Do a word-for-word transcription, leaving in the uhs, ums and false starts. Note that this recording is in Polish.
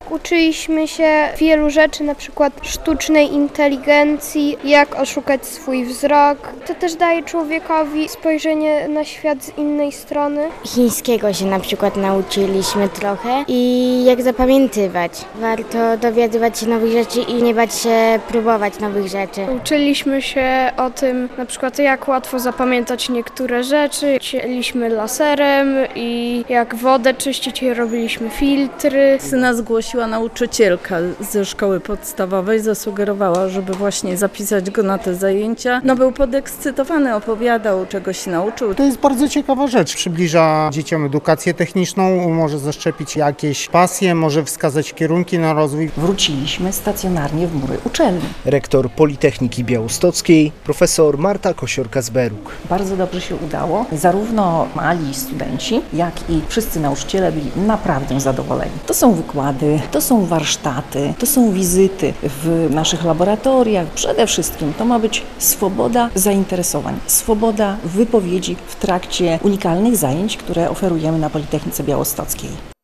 Uczyliśmy się wielu rzeczy, na przykład sztucznej inteligencji, jak oszukać swój wzrok. To też daje człowiekowi spojrzenie na świat z innej strony. Chińskiego się na przykład nauczyliśmy trochę i jak zapamiętywać. Warto dowiadywać się nowych rzeczy i nie bać się próbować nowych rzeczy. Uczyliśmy się o tym, na przykład jak łatwo zapamiętać niektóre rzeczy. Cięliśmy laserem i jak wodę czyścić, robiliśmy filtry. Syna zgłosiła nauczycielka ze szkoły podstawowej, zasugerowała, żeby właśnie zapisać go na te zajęcia. No był podekscytowany, opowiadał, czego się nauczył. To jest bardzo ciekawa rzecz. Przybliża dzieciom edukację techniczną, może zaszczepić jakieś pasje, może wskazać kierunki na rozwój. Wróciliśmy stacjonarnie w mury uczelni. Rektor Politechniki Białostockiej, profesor Marta Kosiorka-Zberuk. Bardzo dobrze się udało. Zarówno mali studenci, jak i wszyscy nauczyciele byli naprawdę zadowoleni. To są wykłady, to są warsztaty, to są wizyty w naszych laboratoriach. Przede wszystkim to ma być swoboda zainteresowań, swoboda wypowiedzi w trakcie unikalnych zajęć, które oferujemy na Politechnice Białostockiej.